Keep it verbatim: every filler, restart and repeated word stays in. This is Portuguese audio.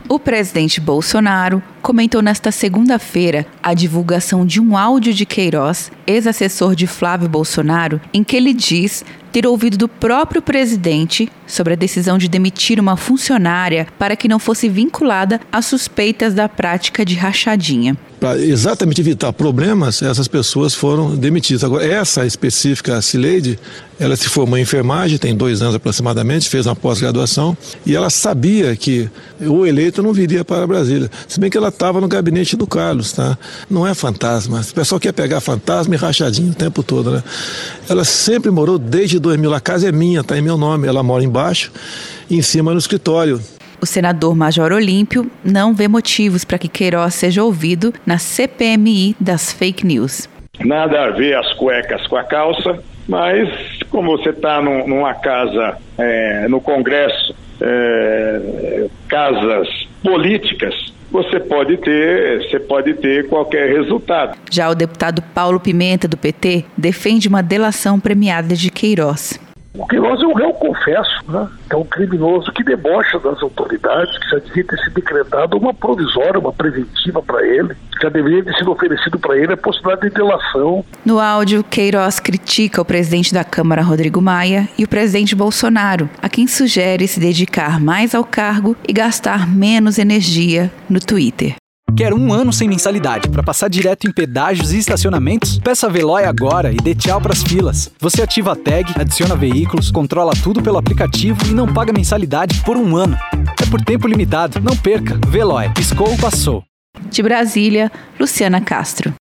O presidente Bolsonaro comentou nesta segunda-feira a divulgação de um áudio de Queiroz, ex-assessor de Flávio Bolsonaro, em que ele diz ter ouvido do próprio presidente sobre a decisão de demitir uma funcionária para que não fosse vinculada às suspeitas da prática de rachadinha. Para exatamente evitar problemas, essas pessoas foram demitidas. Agora, essa específica Cileide, ela se formou em enfermagem, tem dois anos aproximadamente, fez uma pós-graduação, e ela sabia que o eleito não viria para Brasília. Se bem que ela estava no gabinete do Carlos, tá? Não é fantasma. O pessoal quer pegar fantasma e rachadinho o tempo todo, né? Ela sempre morou desde dois mil. A casa é minha, está em meu nome. Ela mora embaixo e em cima no escritório. O senador Major Olímpio não vê motivos para que Queiroz seja ouvido na C P M I das fake news. Nada a ver as cuecas com a calça, mas como você está num, numa casa, é, no Congresso, é, casas políticas, você pode ter, você pode ter qualquer resultado. Já o deputado Paulo Pimenta, do P T, defende uma delação premiada de Queiroz. O Queiroz é um réu, confesso, né? É um criminoso que debocha das autoridades, que já devia ter sido decretada uma provisória, uma preventiva para ele, já deveria ter sido oferecido para ele a possibilidade de delação. No áudio, Queiroz critica o presidente da Câmara, Rodrigo Maia, e o presidente Bolsonaro, a quem sugere se dedicar mais ao cargo e gastar menos energia no Twitter. Quer um ano sem mensalidade para passar direto em pedágios e estacionamentos? Peça a Veloy agora e dê tchau pras filas. Você ativa a tag, adiciona veículos, controla tudo pelo aplicativo e não paga mensalidade por um ano. É por tempo limitado. Não perca. Veloy. Piscou, passou. De Brasília, Luciana Castro.